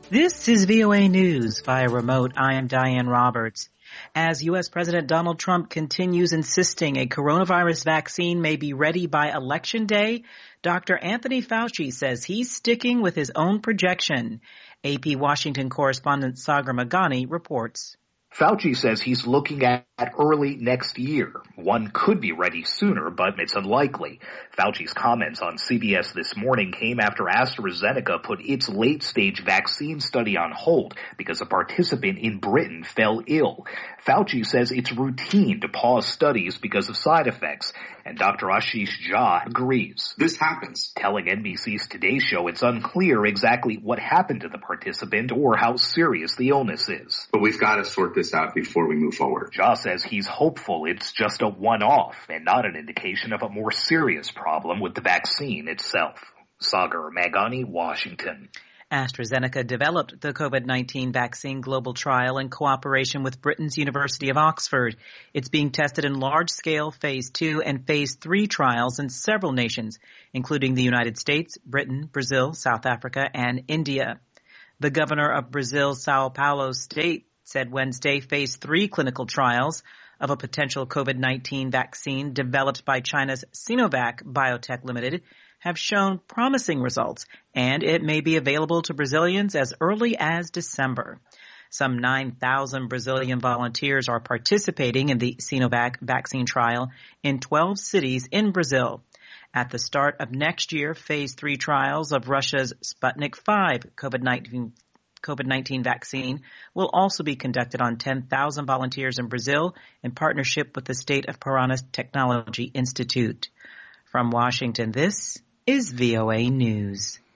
This is VOA News via remote. I am Diane Roberts. As U.S. President Donald Trump continues insisting a coronavirus vaccine may be ready by Election Day, Dr. Anthony Fauci says he's sticking with his own projection. AP Washington correspondent Sagar Meghani reports. Fauci says he's looking at early next year. One could be ready sooner, but it's unlikely. Fauci's comments on CBS this morning came after AstraZeneca put its late-stage vaccine study on hold because a participant in Britain fell ill. Fauci says it's routine to pause studies because of side effects, and Dr. Ashish Jha agrees. This happens. Telling NBC's Today Show it's unclear exactly what happened to the participant or how serious the illness is. But we've got to sort this out before we move forward. Jha says he's hopeful it's just a one-off and not an indication of a more serious problem with the vaccine itself. Sagar Meghani, Washington. AstraZeneca developed the COVID-19 vaccine global trial in cooperation with Britain's University of Oxford. It's being tested in large-scale Phase 2 and Phase 3 trials in several nations, including the United States, Britain, Brazil, South Africa, and India. The governor of Brazil's Sao Paulo state said Wednesday Phase 3 clinical trials of a potential COVID-19 vaccine developed by China's Sinovac Biotech Limited have shown promising results, and it may be available to Brazilians as early as December. Some 9,000 Brazilian volunteers are participating in the Sinovac vaccine trial in 12 cities in Brazil. At the start of next year, Phase 3 trials of Russia's Sputnik V COVID-19 vaccine will also be conducted on 10,000 volunteers in Brazil in partnership with the State of Paraná Technology Institute. From Washington, this is VOA News.